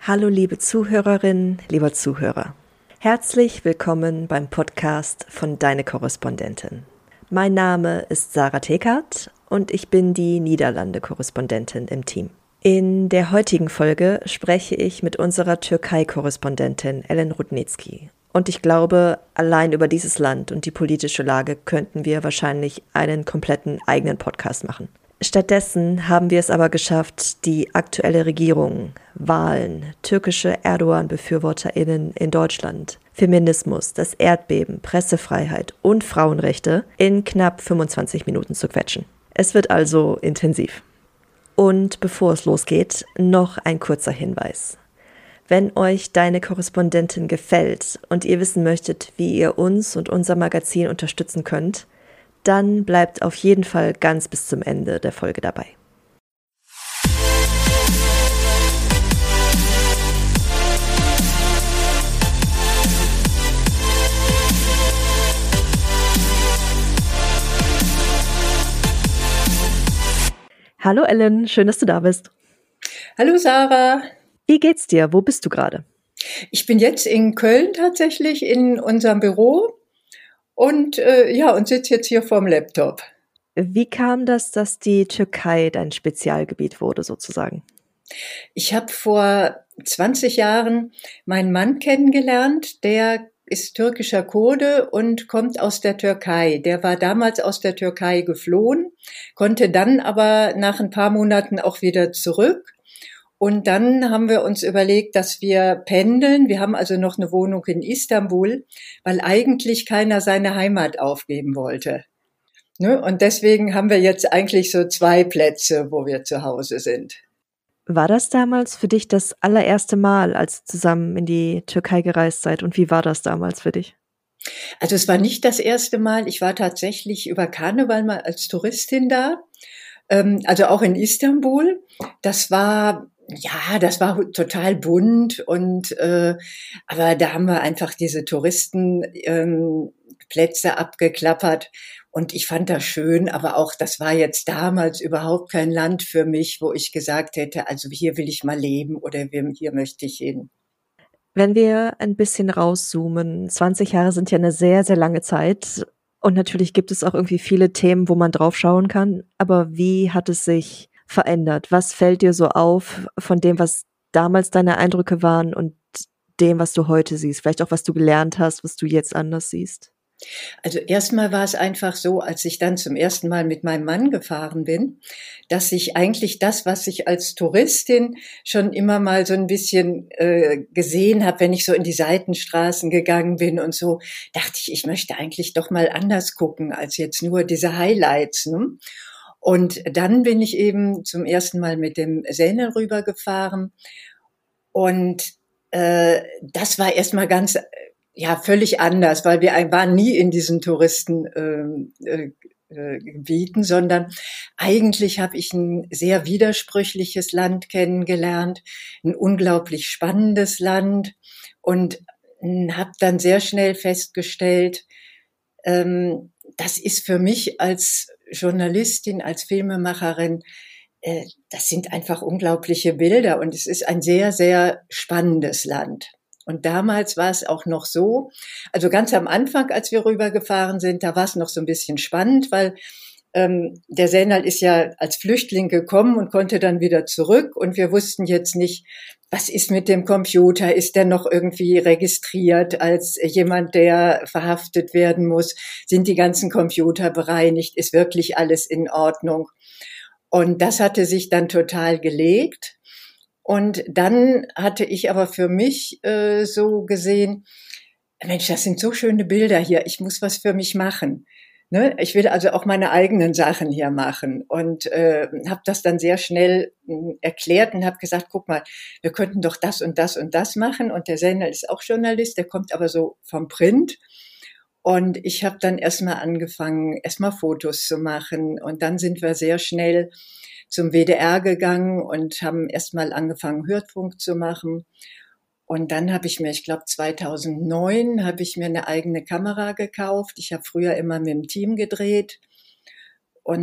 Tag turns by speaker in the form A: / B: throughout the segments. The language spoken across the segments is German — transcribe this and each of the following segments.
A: Hallo liebe Zuhörerinnen, lieber Zuhörer. Herzlich willkommen beim Podcast von Deine Korrespondentin. Mein Name ist Sarah Tekert und ich bin die Niederlande-Korrespondentin im Team. In der heutigen Folge spreche ich mit unserer Türkei-Korrespondentin Ellen Rudnicki. Und ich glaube, allein über dieses Land und die politische Lage könnten wir wahrscheinlich einen kompletten eigenen Podcast machen. Stattdessen haben wir es aber geschafft, die aktuelle Regierung, Wahlen, türkische Erdogan-BefürworterInnen in Deutschland, Feminismus, das Erdbeben, Pressefreiheit und Frauenrechte in knapp 25 Minuten zu quetschen. Es wird also intensiv. Und bevor es losgeht, noch ein kurzer Hinweis. Wenn euch Deine Korrespondentin gefällt und ihr wissen möchtet, wie ihr uns und unser Magazin unterstützen könnt, dann bleibt auf jeden Fall ganz bis zum Ende der Folge dabei. Hallo Ellen, schön, dass du da bist.
B: Hallo Sarah.
A: Wie geht's dir? Wo bist du gerade?
B: Ich bin jetzt in Köln tatsächlich in unserem Büro und sitze jetzt hier vorm Laptop.
A: Wie kam das, dass die Türkei dein Spezialgebiet wurde sozusagen?
B: Ich habe vor 20 Jahren meinen Mann kennengelernt, der ist türkischer Kurde und kommt aus der Türkei. Der war damals aus der Türkei geflohen, konnte dann aber nach ein paar Monaten auch wieder zurück. Und dann haben wir uns überlegt, dass wir pendeln. Wir haben also noch eine Wohnung in Istanbul, weil eigentlich keiner seine Heimat aufgeben wollte. Ne? Und deswegen haben wir jetzt eigentlich so 2 Plätze, wo wir zu Hause sind.
A: War das damals für dich das allererste Mal, als ihr zusammen in die Türkei gereist seid? Und wie war das damals für dich?
B: Also es war nicht das erste Mal. Ich war tatsächlich über Karneval mal als Touristin da. Also auch in Istanbul. Das war total bunt aber da haben wir einfach diese Touristenplätze abgeklappert und ich fand das schön, aber auch das war jetzt damals überhaupt kein Land für mich, wo ich gesagt hätte, also hier will ich mal leben oder hier möchte ich hin.
A: Wenn wir ein bisschen rauszoomen, 20 Jahre sind ja eine sehr, sehr lange Zeit und natürlich gibt es auch irgendwie viele Themen, wo man drauf schauen kann, aber wie hat es sich verändert? Was fällt dir so auf von dem, was damals deine Eindrücke waren und dem, was du heute siehst? Vielleicht auch, was du gelernt hast, was du jetzt anders siehst?
B: Also erstmal war es einfach so, als ich dann zum ersten Mal mit meinem Mann gefahren bin, dass ich eigentlich das, was ich als Touristin schon immer mal so ein bisschen gesehen habe, wenn ich so in die Seitenstraßen gegangen bin und so, dachte ich möchte eigentlich doch mal anders gucken als jetzt nur diese Highlights. Ne? Und dann bin ich eben zum ersten Mal mit dem Sähnel rübergefahren und das war erstmal ganz völlig anders, weil wir waren nie in diesen Touristengebieten, sondern eigentlich habe ich ein sehr widersprüchliches Land kennengelernt, ein unglaublich spannendes Land und habe dann sehr schnell festgestellt, das ist für mich als Journalistin, als Filmemacherin, das sind einfach unglaubliche Bilder und es ist ein sehr, sehr spannendes Land. Und damals war es auch noch so, also ganz am Anfang, als wir rübergefahren sind, da war es noch so ein bisschen spannend, weil der Sähnal ist ja als Flüchtling gekommen und konnte dann wieder zurück und wir wussten jetzt nicht, was ist mit dem Computer, ist der noch irgendwie registriert als jemand, der verhaftet werden muss, sind die ganzen Computer bereinigt, ist wirklich alles in Ordnung. Und das hatte sich dann total gelegt. Und dann hatte ich aber für mich so gesehen, Mensch, das sind so schöne Bilder hier, ich muss was für mich machen. Ne? Ich will also auch meine eigenen Sachen hier machen und habe das dann sehr schnell erklärt und habe gesagt, guck mal, wir könnten doch das und das und das machen. Und der Sähnel ist auch Journalist, der kommt aber so vom Print. Und ich habe dann erstmal angefangen, Fotos zu machen. Und dann sind wir sehr schnell zum WDR gegangen und haben erstmal angefangen, Hörfunk zu machen. Und dann habe ich mir, ich glaube 2009, habe ich mir eine eigene Kamera gekauft. Ich habe früher immer mit dem Team gedreht. Und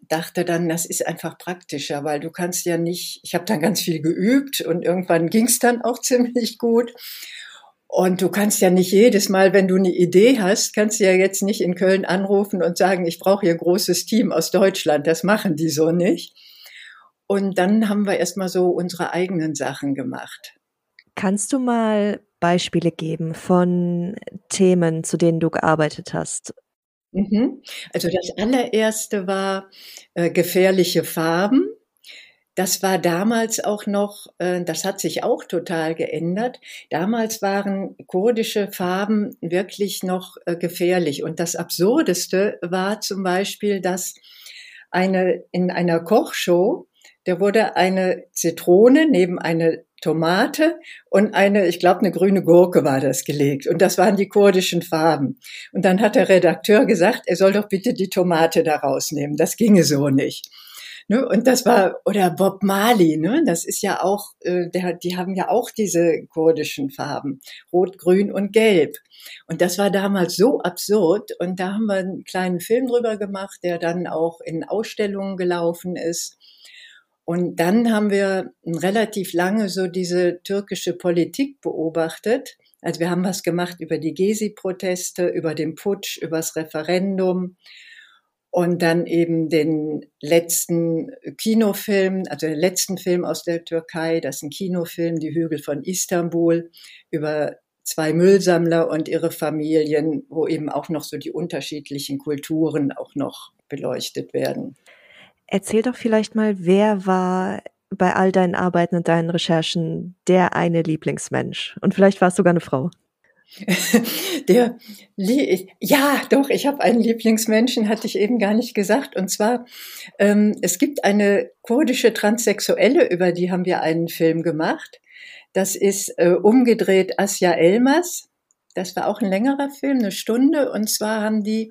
B: dachte dann, das ist einfach praktischer, weil du kannst ja nicht, ich habe dann ganz viel geübt und irgendwann ging es dann auch ziemlich gut. Und du kannst ja nicht jedes Mal, wenn du eine Idee hast, kannst du ja jetzt nicht in Köln anrufen und sagen, ich brauche hier ein großes Team aus Deutschland. Das machen die so nicht. Und dann haben wir erstmal so unsere eigenen Sachen gemacht.
A: Kannst du mal Beispiele geben von Themen, zu denen du gearbeitet hast?
B: Also das allererste war gefährliche Farben. Das war damals auch noch, das hat sich auch total geändert. Damals waren kurdische Farben wirklich noch gefährlich. Und das Absurdeste war zum Beispiel, dass in einer Kochshow, da wurde eine Zitrone neben eine Tomate und ich glaube, eine grüne Gurke war das gelegt. Und das waren die kurdischen Farben. Und dann hat der Redakteur gesagt, er soll doch bitte die Tomate da rausnehmen. Das ginge so nicht. Ne, und das war, oder Bob Marley, ne, das ist ja auch, die haben ja auch diese kurdischen Farben, Rot, Grün und Gelb. Und das war damals so absurd. Und da haben wir einen kleinen Film drüber gemacht, der dann auch in Ausstellungen gelaufen ist. Und dann haben wir relativ lange so diese türkische Politik beobachtet. Also wir haben was gemacht über die Gezi-Proteste, über den Putsch, über das Referendum. Und dann eben den letzten Kinofilm, also den letzten Film aus der Türkei, das ist ein Kinofilm, Die Hügel von Istanbul, über 2 Müllsammler und ihre Familien, wo eben auch noch so die unterschiedlichen Kulturen auch noch beleuchtet werden.
A: Erzähl doch vielleicht mal, wer war bei all deinen Arbeiten und deinen Recherchen der eine Lieblingsmensch? Und vielleicht war es sogar eine Frau.
B: Ja, doch, ich habe einen Lieblingsmenschen, hatte ich eben gar nicht gesagt. Und zwar, es gibt eine kurdische Transsexuelle, über die haben wir einen Film gemacht. Das ist umgedreht Asya Elmas. Das war auch ein längerer Film, 1 Stunde. Und zwar haben die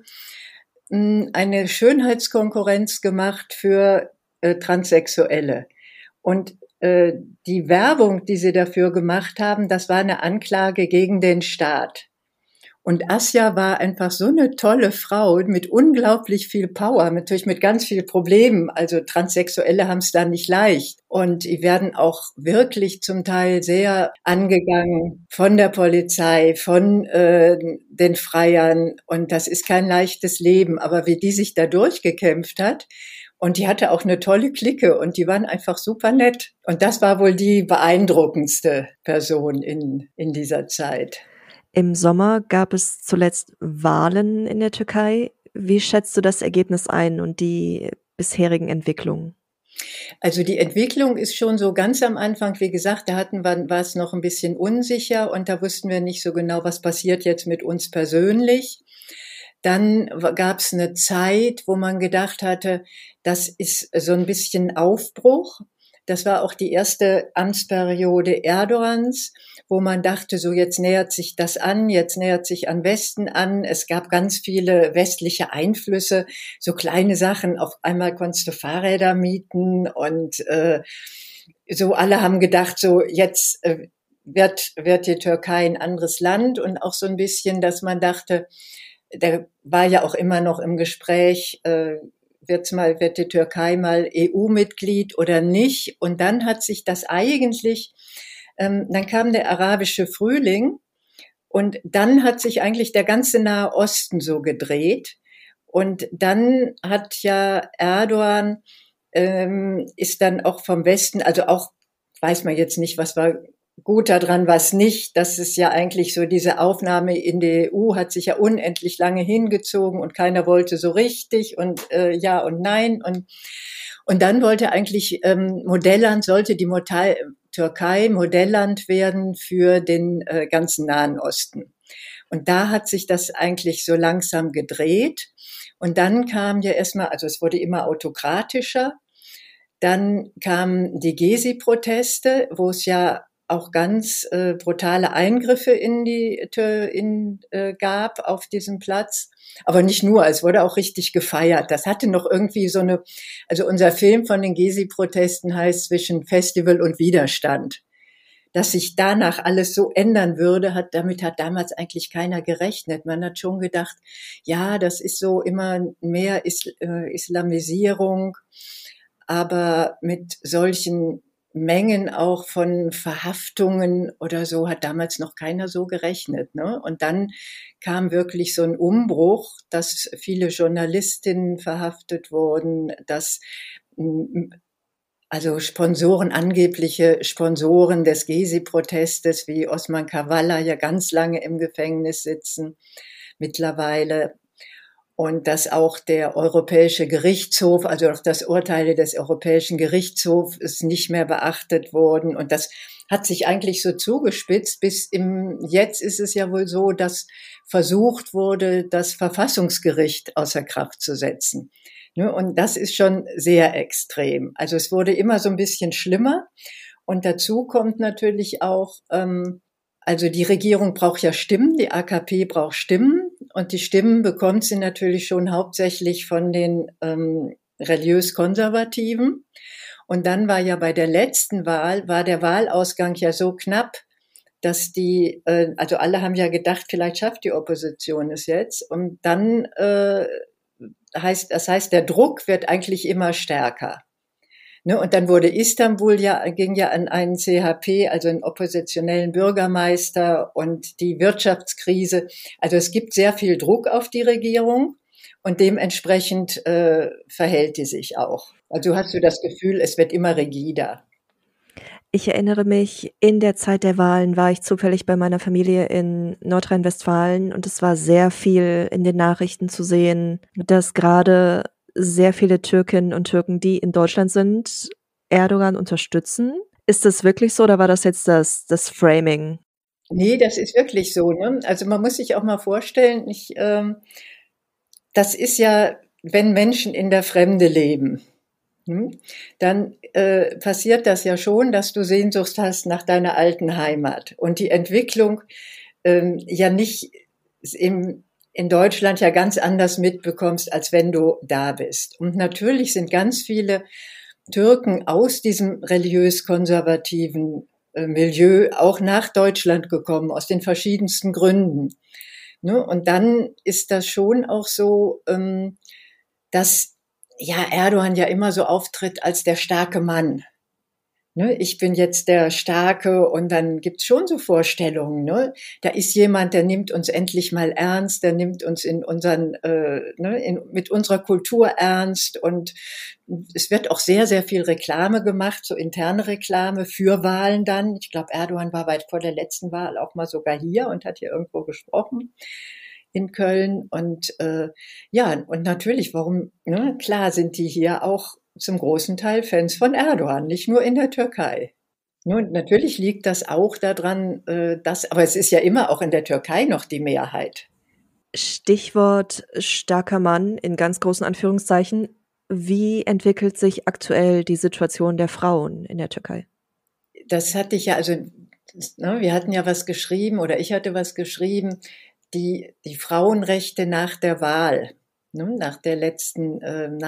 B: eine Schönheitskonkurrenz gemacht für Transsexuelle. Und die Werbung, die sie dafür gemacht haben, das war eine Anklage gegen den Staat. Und Asja war einfach so eine tolle Frau mit unglaublich viel Power, natürlich mit ganz vielen Problemen. Also Transsexuelle haben es da nicht leicht. Und die werden auch wirklich zum Teil sehr angegangen von der Polizei, von den Freiern. Und das ist kein leichtes Leben. Aber wie die sich da durchgekämpft hat, und die hatte auch eine tolle Clique und die waren einfach super nett. Und das war wohl die beeindruckendste Person in dieser Zeit.
A: Im Sommer gab es zuletzt Wahlen in der Türkei. Wie schätzt du das Ergebnis ein und die bisherigen Entwicklungen?
B: Also die Entwicklung ist schon so ganz am Anfang, wie gesagt, war es noch ein bisschen unsicher und da wussten wir nicht so genau, was passiert jetzt mit uns persönlich. Dann gab es eine Zeit, wo man gedacht hatte, das ist so ein bisschen Aufbruch. Das war auch die erste Amtsperiode Erdogans, wo man dachte, so jetzt nähert sich das an, jetzt nähert sich an Westen an. Es gab ganz viele westliche Einflüsse, so kleine Sachen. Auf einmal konntest du Fahrräder mieten und so alle haben gedacht, so jetzt wird die Türkei ein anderes Land und auch so ein bisschen, dass man dachte, da war ja auch immer noch im Gespräch, wird die Türkei mal EU-Mitglied oder nicht? Und dann hat sich das eigentlich, dann kam der arabische Frühling und dann hat sich eigentlich der ganze Nahe Osten so gedreht. Und dann hat ja Erdogan, ist dann auch vom Westen, also auch, weiß man jetzt nicht, was war gut daran, was nicht. Das ist ja eigentlich so, diese Aufnahme in die EU hat sich ja unendlich lange hingezogen und keiner wollte so richtig und ja und nein. Und dann wollte eigentlich sollte die Türkei Modellland werden für den ganzen Nahen Osten. Und da hat sich das eigentlich so langsam gedreht. Und dann kam ja erstmal, also es wurde immer autokratischer. Dann kamen die Gezi-Proteste, wo es ja auch ganz brutale Eingriffe gab auf diesem Platz. Aber nicht nur, es wurde auch richtig gefeiert. Das hatte noch irgendwie also unser Film von den Gezi-Protesten heißt Zwischen Festival und Widerstand. dass sich danach alles so ändern würde, damit hat damals eigentlich keiner gerechnet. Man hat schon gedacht, ja, das ist so immer mehr Islamisierung, aber mit solchen Mengen auch von Verhaftungen oder so hat damals noch keiner so gerechnet, ne? Und dann kam wirklich so ein Umbruch, dass viele Journalistinnen verhaftet wurden, dass also Sponsoren, angebliche Sponsoren des Gezi-Protestes wie Osman Kavala ja ganz lange im Gefängnis sitzen mittlerweile. Und dass auch der Europäische Gerichtshof, also auch das Urteile des Europäischen Gerichtshofs nicht mehr beachtet wurden. Und das hat sich eigentlich so zugespitzt, jetzt ist es ja wohl so, dass versucht wurde, das Verfassungsgericht außer Kraft zu setzen. Und das ist schon sehr extrem. Also es wurde immer so ein bisschen schlimmer. Und dazu kommt natürlich auch, also die Regierung braucht ja Stimmen, die AKP braucht Stimmen. Und die Stimmen bekommt sie natürlich schon hauptsächlich von den religiös-Konservativen. Und dann war ja bei der letzten Wahl, war der Wahlausgang ja so knapp, dass also alle haben ja gedacht, vielleicht schafft die Opposition es jetzt. Und dann das heißt, der Druck wird eigentlich immer stärker. Ne? Und dann wurde Istanbul ging ja an einen CHP, also einen oppositionellen Bürgermeister, und die Wirtschaftskrise. Also es gibt sehr viel Druck auf die Regierung und dementsprechend verhält die sich auch. Also hast du das Gefühl, es wird immer rigider.
A: Ich erinnere mich, in der Zeit der Wahlen war ich zufällig bei meiner Familie in Nordrhein-Westfalen und es war sehr viel in den Nachrichten zu sehen, dass gerade sehr viele Türkinnen und Türken, die in Deutschland sind, Erdogan unterstützen. Ist das wirklich so oder war das jetzt das Framing?
B: Nee, das ist wirklich so, ne? Also man muss sich auch mal vorstellen, das ist ja, wenn Menschen in der Fremde leben, dann passiert das ja schon, dass du Sehnsucht hast nach deiner alten Heimat und die Entwicklung ja nicht in Deutschland ja ganz anders mitbekommst, als wenn du da bist. Und natürlich sind ganz viele Türken aus diesem religiös-konservativen Milieu auch nach Deutschland gekommen, aus den verschiedensten Gründen. Ne? Und dann ist das schon auch so, dass ja Erdogan ja immer so auftritt als der starke Mann. Ne, ich bin jetzt der Starke, und dann gibt's schon so Vorstellungen. Ne? Da ist jemand, der nimmt uns endlich mal ernst, der nimmt uns in mit unserer Kultur ernst, und es wird auch sehr, sehr viel Reklame gemacht, so interne Reklame für Wahlen dann. Ich glaube, Erdogan war weit vor der letzten Wahl auch mal sogar hier und hat hier irgendwo gesprochen in Köln. Und und natürlich, warum, ne, klar sind die hier auch zum großen Teil Fans von Erdogan, nicht nur in der Türkei. Und natürlich liegt das auch daran, aber es ist ja immer auch in der Türkei noch die Mehrheit.
A: Stichwort starker Mann in ganz großen Anführungszeichen. Wie entwickelt sich aktuell die Situation der Frauen in der Türkei?
B: Das hatte ich ja, wir hatten ja was geschrieben, oder ich hatte was geschrieben, die Frauenrechte nach der Wahl. Nach der letzten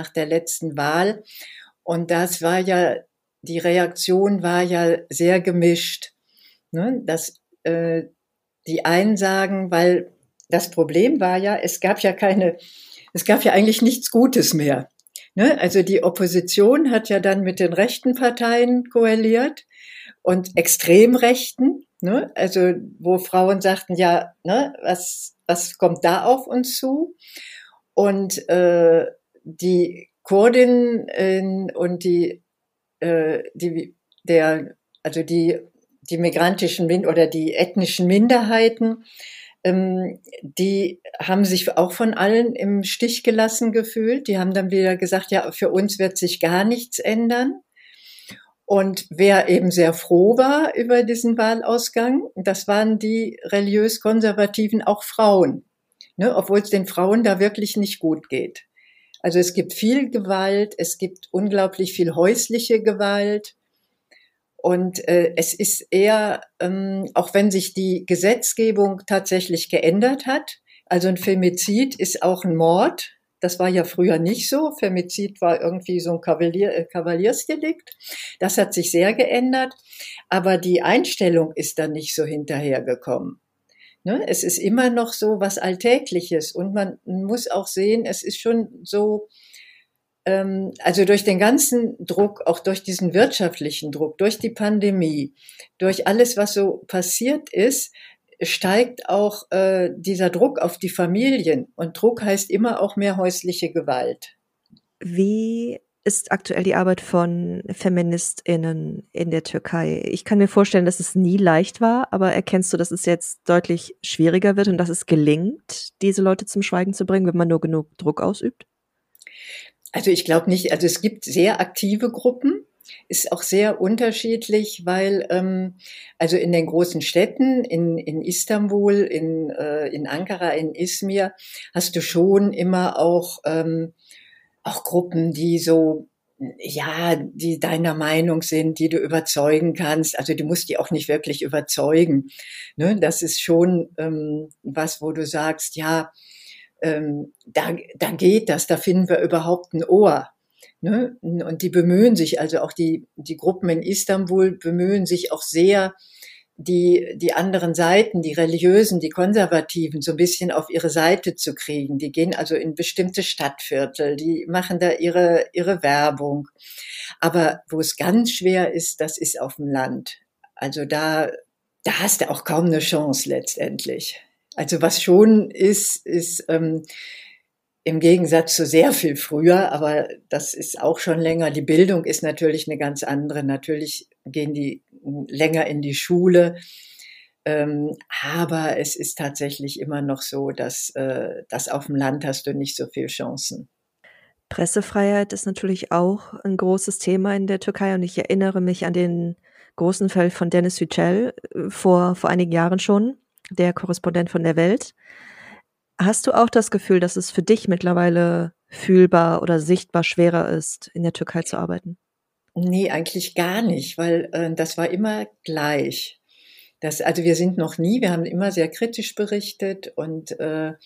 B: Wahl. Und das war ja, die Reaktion war ja sehr gemischt. Dass die einen sagen, weil das Problem war ja, es gab ja eigentlich nichts Gutes mehr. Also die Opposition hat ja dann mit den rechten Parteien koaliert und Extremrechten, also wo Frauen sagten, ja, was kommt da auf uns zu? Und die Kurdinnen und die migrantischen oder die ethnischen Minderheiten, die haben sich auch von allen im Stich gelassen gefühlt. Die haben dann wieder gesagt, ja, für uns wird sich gar nichts ändern. Und wer eben sehr froh war über diesen Wahlausgang, das waren die religiös-konservativen, auch Frauen, obwohl es den Frauen da wirklich nicht gut geht. Also es gibt viel Gewalt, es gibt unglaublich viel häusliche Gewalt. Und es ist eher, auch wenn sich die Gesetzgebung tatsächlich geändert hat, also ein Femizid ist auch ein Mord, Das war ja früher nicht so. Femizid war irgendwie so ein Kavaliersdelikt. Das hat sich sehr geändert. Aber die Einstellung ist dann nicht so hinterhergekommen. Ne? Es ist immer noch so was Alltägliches. Und man muss auch sehen, es ist schon so, also durch den ganzen Druck, auch durch diesen wirtschaftlichen Druck, durch die Pandemie, durch alles, was so passiert ist, steigt auch dieser Druck auf die Familien. Und Druck heißt immer auch mehr häusliche Gewalt.
A: Wie ist aktuell die Arbeit von FeministInnen in der Türkei? Ich kann mir vorstellen, dass es nie leicht war, aber erkennst du, dass es jetzt deutlich schwieriger wird und dass es gelingt, diese Leute zum Schweigen zu bringen, wenn man nur genug Druck ausübt?
B: Also ich glaube nicht, also es gibt sehr aktive Gruppen, ist auch sehr unterschiedlich, weil also in den großen Städten, in Istanbul, in Ankara, in Izmir, hast du schon immer auch Gruppen, die so, ja, die deiner Meinung sind, die du überzeugen kannst. Also du musst die auch nicht wirklich überzeugen. Ne? Das ist schon was, wo du sagst, ja, da geht das, da finden wir überhaupt ein Ohr. Ne? Und die bemühen sich, also auch die Gruppen in Istanbul bemühen sich auch sehr, die anderen Seiten, die Religiösen, die Konservativen, so ein bisschen auf ihre Seite zu kriegen. Die gehen also in bestimmte Stadtviertel, die machen da ihre Werbung. Aber wo es ganz schwer ist, das ist auf dem Land. Also da hast du auch kaum eine Chance letztendlich. Also was schon ist im Gegensatz zu sehr viel früher, aber das ist auch schon länger. Die Bildung ist natürlich eine ganz andere. Natürlich gehen die länger in die Schule. Aber es ist tatsächlich immer noch so, dass auf dem Land hast du nicht so viel Chancen.
A: Pressefreiheit ist natürlich auch ein großes Thema in der Türkei und ich erinnere mich an den großen Fall von Dennis Yücel vor einigen Jahren schon, der Korrespondent von der Welt. Hast du auch das Gefühl, dass es für dich mittlerweile fühlbar oder sichtbar schwerer ist, in der Türkei zu arbeiten?
B: Nee, eigentlich gar nicht, weil das war immer gleich. Also wir haben immer sehr kritisch berichtet und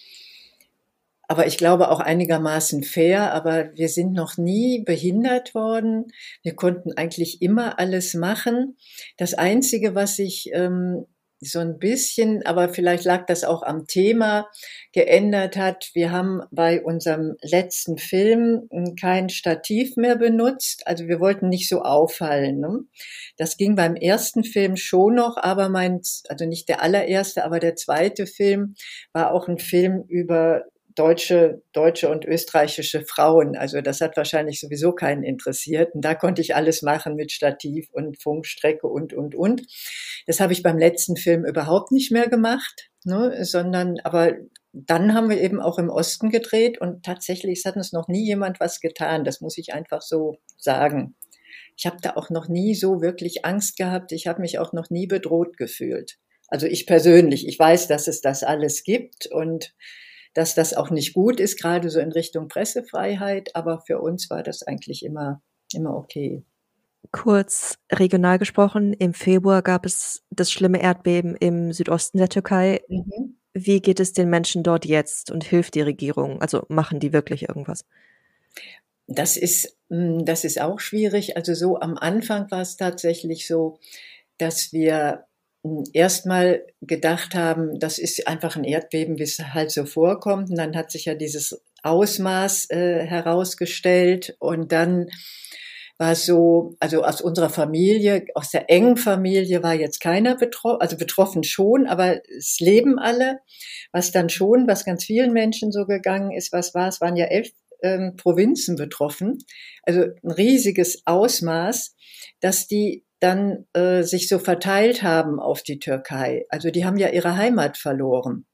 B: aber ich glaube auch einigermaßen fair, aber wir sind noch nie behindert worden. Wir konnten eigentlich immer alles machen. Das Einzige, was sich so ein bisschen, aber vielleicht lag das auch am Thema, geändert hat, wir haben bei unserem letzten Film kein Stativ mehr benutzt. Also wir wollten nicht so auffallen. Ne? Das ging beim ersten Film schon noch, aber also nicht der allererste, aber der zweite Film war auch ein Film über deutsche und österreichische Frauen. Also das hat wahrscheinlich sowieso keinen interessiert. Und da konnte ich alles machen mit Stativ und Funkstrecke und. Das habe ich beim letzten Film überhaupt nicht mehr gemacht, ne, aber dann haben wir eben auch im Osten gedreht und tatsächlich, es hat uns noch nie jemand was getan. Das muss ich einfach so sagen. Ich habe da auch noch nie so wirklich Angst gehabt. Ich habe mich auch noch nie bedroht gefühlt. Also ich persönlich, ich weiß, dass es das alles gibt und dass das auch nicht gut ist, gerade so in Richtung Pressefreiheit. Aber für uns war das eigentlich immer okay.
A: Kurz regional gesprochen, im Februar gab es das schlimme Erdbeben im Südosten der Türkei.
B: Mhm.
A: Wie geht es den Menschen dort jetzt und hilft die Regierung? Also machen die wirklich irgendwas?
B: Das ist auch schwierig. Also so am Anfang war es tatsächlich so, dass wir erstmal gedacht haben, das ist einfach ein Erdbeben, wie es halt so vorkommt. Und dann hat sich ja dieses Ausmaß herausgestellt. Und dann war es so, also aus unserer Familie, aus der engen Familie war jetzt keiner betroffen, also betroffen schon, aber es leben alle. Was ganz vielen Menschen so gegangen ist, es waren ja 11 Provinzen betroffen, also ein riesiges Ausmaß, dass die dann sich so verteilt haben auf die Türkei. Also die haben ja ihre Heimat verloren.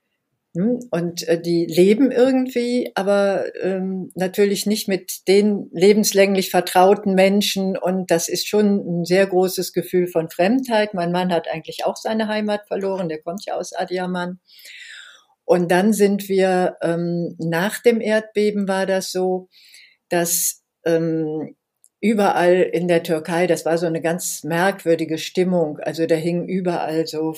B: Und die leben irgendwie, aber natürlich nicht mit den lebenslänglich vertrauten Menschen. Und das ist schon ein sehr großes Gefühl von Fremdheit. Mein Mann hat eigentlich auch seine Heimat verloren, der kommt ja aus Adıyaman. Und dann sind wir, nach dem Erdbeben war das so, dass überall in der Türkei, das war so eine ganz merkwürdige Stimmung. Also da hingen überall so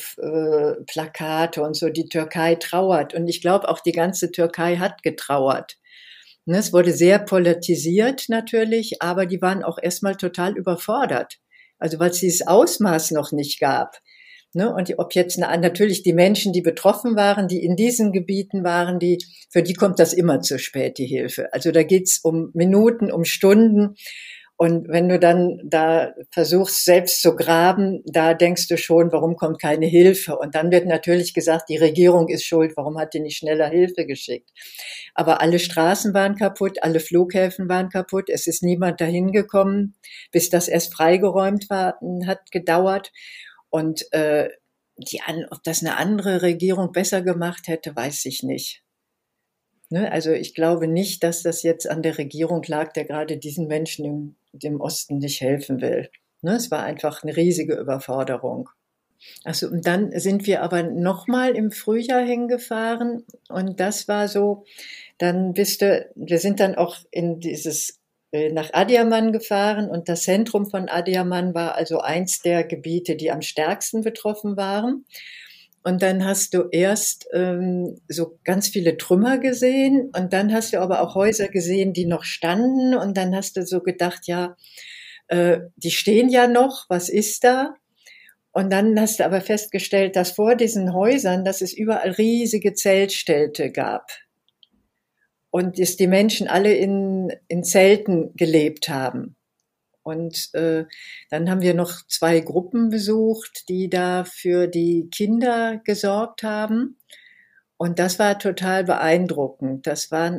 B: Plakate und so, die Türkei trauert. Und ich glaube, auch die ganze Türkei hat getrauert. Ne, es wurde sehr politisiert natürlich, aber die waren auch erstmal total überfordert. Also weil es dieses Ausmaß noch nicht gab. Ne, und ob jetzt natürlich die Menschen, die betroffen waren, die in diesen Gebieten waren, für die kommt das immer zu spät, die Hilfe. Also da geht's um Minuten, um Stunden. Und wenn du dann da versuchst, selbst zu graben, da denkst du schon, warum kommt keine Hilfe? Und dann wird natürlich gesagt, die Regierung ist schuld, warum hat die nicht schneller Hilfe geschickt? Aber alle Straßen waren kaputt, alle Flughäfen waren kaputt, es ist niemand dahin gekommen, bis das erst freigeräumt war, hat gedauert. Und ob das eine andere Regierung besser gemacht hätte, weiß ich nicht. Ne? Also ich glaube nicht, dass das jetzt an der Regierung lag, der gerade diesen Menschen im Osten nicht helfen will. Ne? Es war einfach eine riesige Überforderung. Also und dann sind wir aber nochmal im Frühjahr hingefahren und das war so, wir sind dann auch nach Adiaman gefahren und das Zentrum von Adiaman war also eins der Gebiete, die am stärksten betroffen waren. Und dann hast du erst so ganz viele Trümmer gesehen und dann hast du aber auch Häuser gesehen, die noch standen und dann hast du so gedacht, ja, die stehen ja noch, was ist da? Und dann hast du aber festgestellt, dass vor diesen Häusern, dass es überall riesige Zeltstädte gab und dass die Menschen alle in Zelten gelebt haben. Und dann haben wir noch 2 Gruppen besucht, die da für die Kinder gesorgt haben. Und das war total beeindruckend. Das waren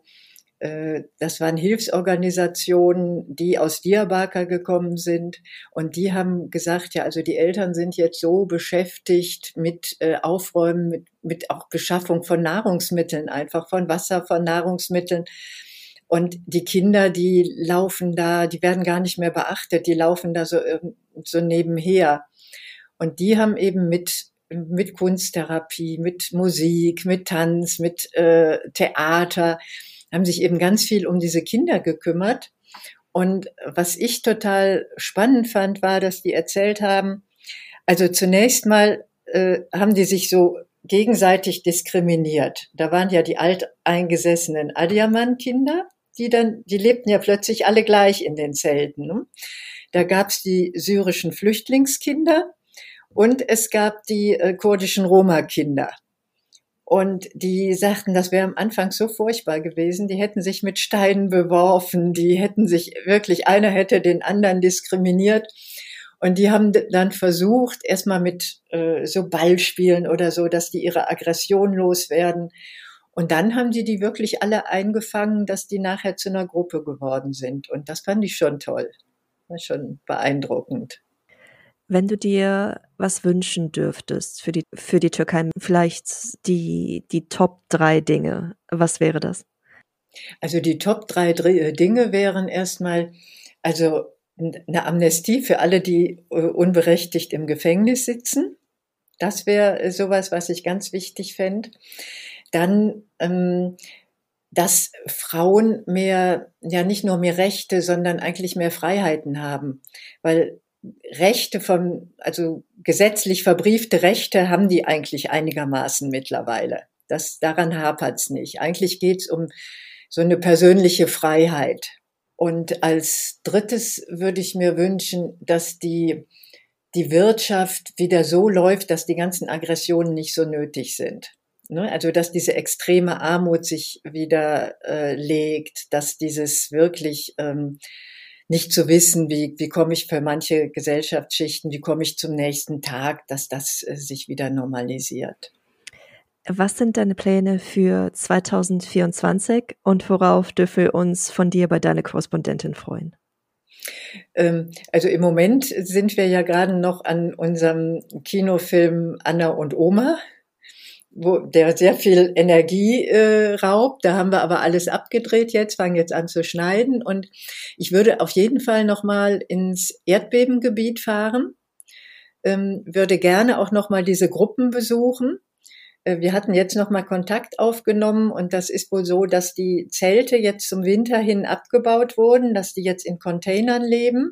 B: Hilfsorganisationen, die aus Diyarbakir gekommen sind. Und die haben gesagt, ja, also die Eltern sind jetzt so beschäftigt mit Aufräumen, mit auch Beschaffung von Nahrungsmitteln, einfach von Wasser, von Nahrungsmitteln. Und die Kinder, die laufen da, die werden gar nicht mehr beachtet, die laufen da so nebenher. Und die haben eben mit Kunsttherapie, mit Musik, mit Tanz, mit Theater, haben sich eben ganz viel um diese Kinder gekümmert. Und was ich total spannend fand, war, dass die erzählt haben, also zunächst mal haben die sich so gegenseitig diskriminiert. Da waren ja die alteingesessenen Adiaman-Kinder, die lebten ja plötzlich alle gleich in den Zelten. Ne? Da gab's die syrischen Flüchtlingskinder und es gab die kurdischen Roma-Kinder. Und die sagten, das wäre am Anfang so furchtbar gewesen. Die hätten sich mit Steinen beworfen, einer hätte den anderen diskriminiert. Und die haben dann versucht, erstmal mit so Ballspielen oder so, dass die ihre Aggression loswerden. Und dann haben die wirklich alle eingefangen, dass die nachher zu einer Gruppe geworden sind. Und das fand ich schon toll. War schon beeindruckend.
A: Wenn du dir was wünschen dürftest für die Türkei, vielleicht die Top 3 Dinge, was wäre das?
B: Also die Top 3 Dinge wären erstmal, also eine Amnestie für alle, die unberechtigt im Gefängnis sitzen. Das wäre sowas, was ich ganz wichtig fände. Dann, dass Frauen nicht nur mehr Rechte, sondern eigentlich mehr Freiheiten haben. Weil also gesetzlich verbriefte Rechte haben die eigentlich einigermaßen mittlerweile. Daran hapert's nicht. Eigentlich geht's um so eine persönliche Freiheit. Und als drittes würde ich mir wünschen, dass die Wirtschaft wieder so läuft, dass die ganzen Aggressionen nicht so nötig sind. Ne? Also dass diese extreme Armut sich wieder legt, dass dieses wirklich nicht zu wissen, wie komme ich für manche Gesellschaftsschichten, wie komme ich zum nächsten Tag, dass das sich wieder normalisiert.
A: Was sind deine Pläne für 2024 und worauf dürfen wir uns von dir bei Deine Korrespondentin freuen?
B: Also im Moment sind wir ja gerade noch an unserem Kinofilm Anna und Oma, der sehr viel Energie raubt. Da haben wir aber alles abgedreht jetzt, fangen jetzt an zu schneiden. Und ich würde auf jeden Fall nochmal ins Erdbebengebiet fahren, würde gerne auch nochmal diese Gruppen besuchen. Wir hatten jetzt nochmal Kontakt aufgenommen und das ist wohl so, dass die Zelte jetzt zum Winter hin abgebaut wurden, dass die jetzt in Containern leben.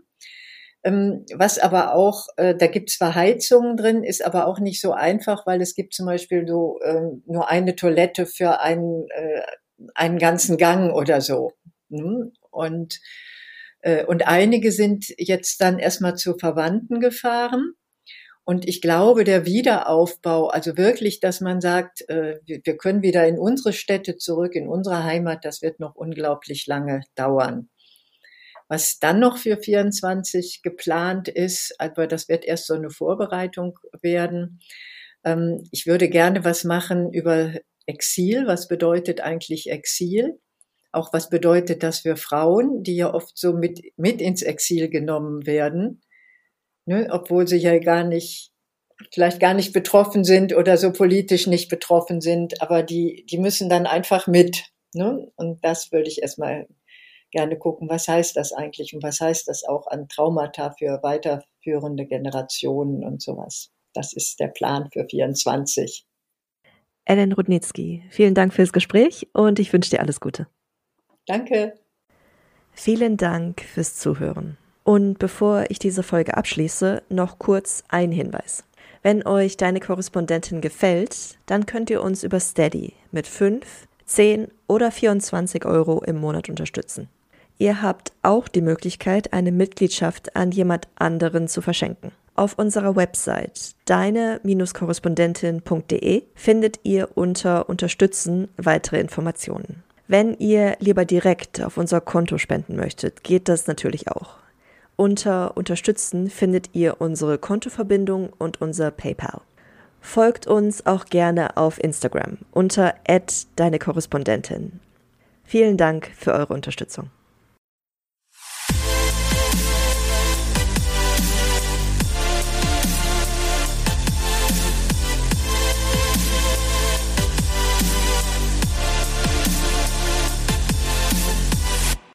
B: Was aber auch, da gibt es zwar Heizungen drin, ist aber auch nicht so einfach, weil es gibt zum Beispiel nur eine Toilette für einen einen ganzen Gang oder so. Und einige sind jetzt dann erstmal zu Verwandten gefahren. Und ich glaube, der Wiederaufbau, also wirklich, dass man sagt, wir können wieder in unsere Städte zurück, in unsere Heimat, das wird noch unglaublich lange dauern. Was dann noch für 24 geplant ist, aber das wird erst so eine Vorbereitung werden. Ich würde gerne was machen über Exil. Was bedeutet eigentlich Exil? Auch was bedeutet das für Frauen, die ja oft so mit ins Exil genommen werden, ne, obwohl sie ja vielleicht gar nicht betroffen sind oder so politisch nicht betroffen sind, aber die müssen dann einfach mit, ne? Und das würde ich erstmal gerne gucken, was heißt das eigentlich und was heißt das auch an Traumata für weiterführende Generationen und sowas. Das ist der Plan für 24.
A: Ellen Rudnicki, vielen Dank fürs Gespräch und ich wünsche dir alles Gute.
B: Danke.
A: Vielen Dank fürs Zuhören. Und bevor ich diese Folge abschließe, noch kurz ein Hinweis. Wenn euch Deine Korrespondentin gefällt, dann könnt ihr uns über Steady mit 5, 10 oder 24 € im Monat unterstützen. Ihr habt auch die Möglichkeit, eine Mitgliedschaft an jemand anderen zu verschenken. Auf unserer Website deine-korrespondentin.de findet ihr unter Unterstützen weitere Informationen. Wenn ihr lieber direkt auf unser Konto spenden möchtet, geht das natürlich auch. Unter Unterstützen findet ihr unsere Kontoverbindung und unser PayPal. Folgt uns auch gerne auf Instagram unter @deinekorrespondentin. Vielen Dank für eure Unterstützung.